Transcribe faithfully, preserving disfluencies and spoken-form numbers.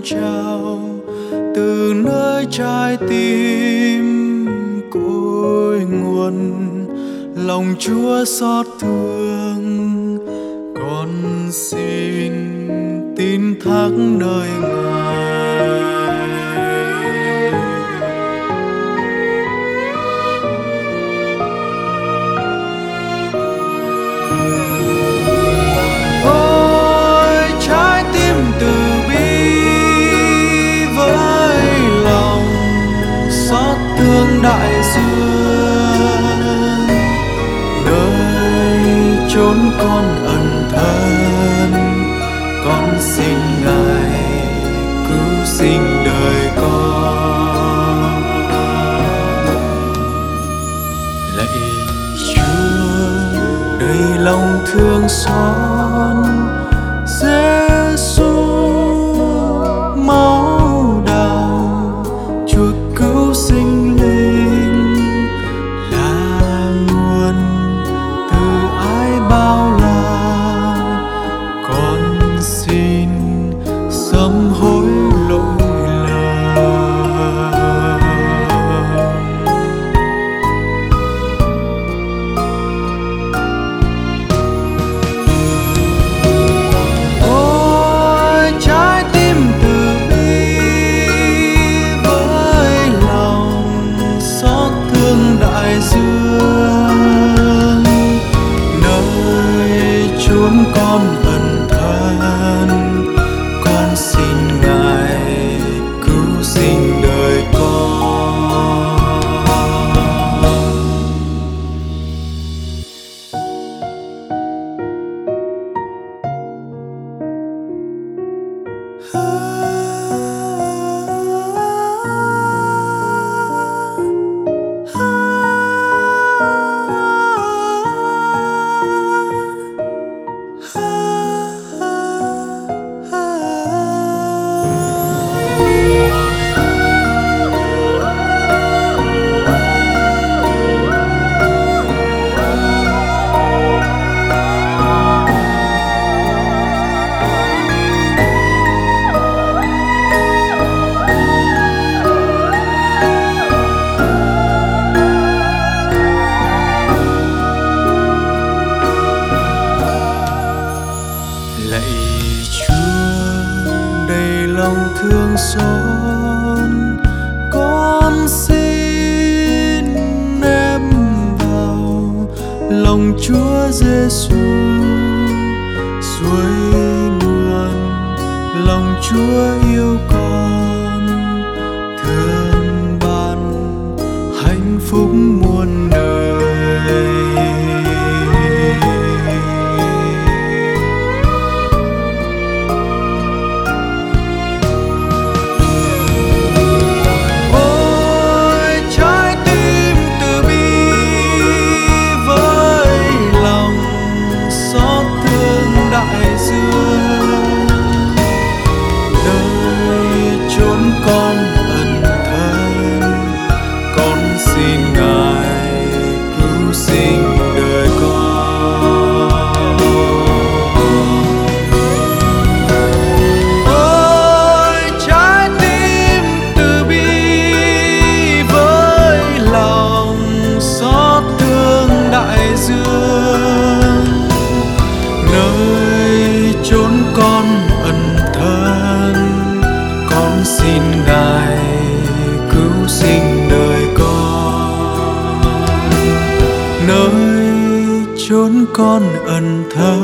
trào từ nơi trái tim cội nguồn. Lòng Chúa xót thương, con xin tin thác nơi Ngài. Ôi trái tim từ bi với lòng xót thương đại dương, nơi chốn con ẩn thân, con xin Ngài cứu sinh đời con. Lạy Chúa đầy lòng thương xót, Giêsu máu đào chuộc cứu sinh linh, là nguồn từ ái bao la. Con xin sám hối lỗi lầm. Ôi trái tim từ bi với lòng xót thương đại dương, nơi chốn con ẩn thân, con xin Ngài cứu sinh đời con. Lạy Chúa đầy lòng thương xót, con xin ném vào lòng Chúa Giêsu, suối nguồn lòng Chúa yêu con, thương ban hạnh phúc muôn đời. Con ẩn thân, con xin Ngài cứu sinh đời con. Ôi trái tim từ bi với lòng xót thương đại dương, nơi chốn con ẩn thân, con xin Ngài cứu sinh đời con. Nơi chốn con ẩn thân,